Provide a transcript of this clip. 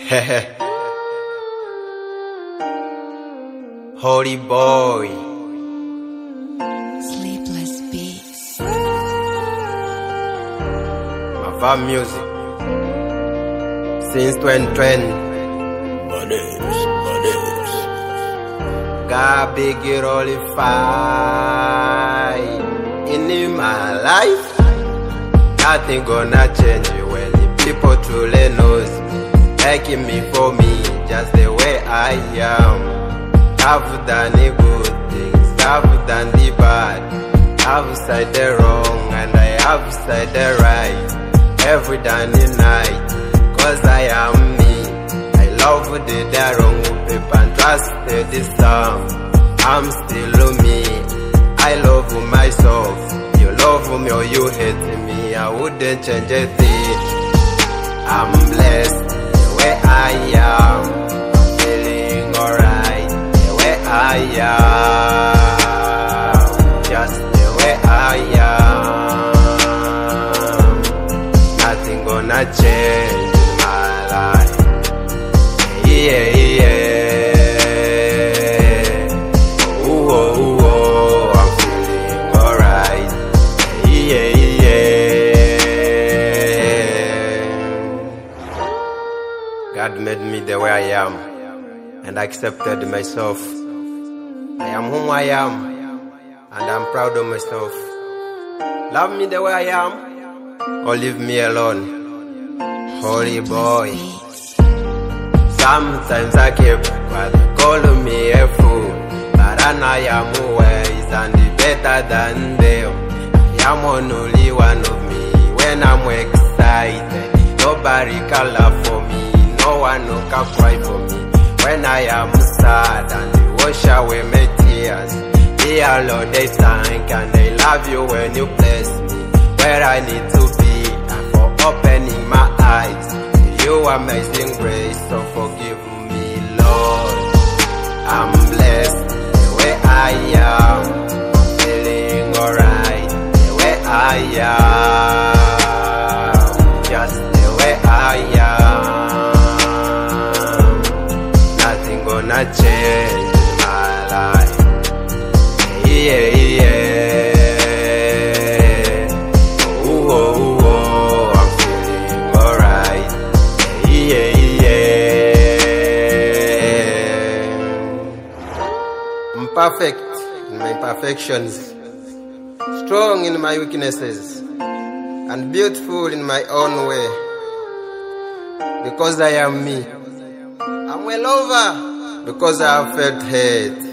Holy boy. Sleepless beats. My fam music. Since 2020. Bananas. God big it all in my life. Nothing gonna change when the people truly knows me. Liking me for me, just the way I am. I've done the good things, I've done the bad. I've said the wrong and I have said the right. Every day and night, cause I am me. I love the wrong people and trusted the song. I'm still me. I love myself. You love me or you hate me, I wouldn't change a thing. I'm blessed the way I am. Feeling alright the way I am. Just the way I am. Nothing gonna change my life. Yeah. God made me the way I am, and I accepted myself. I am whom I am, and I'm proud of myself. Love me the way I am, or leave me alone. Holy boy. Sometimes I keep calling me a fool, but I am wise and better than them. I am only one of me when I'm excited. Nobody can laugh for me. No one who can cry for me when I am sad, and they wash away my tears. Dear Lord, they thank and they love you when you bless me where I need to be, and for opening my eyes to your amazing grace. So forgive me, Lord. I'm blessed the way I am, feeling alright the way I am, just the way I am. Gonna change my life. Yeah. Oh, I'm feeling alright. Yeah. I'm perfect in my imperfections, strong in my weaknesses, and beautiful in my own way. Because I am me. I'm well over because I have felt hate.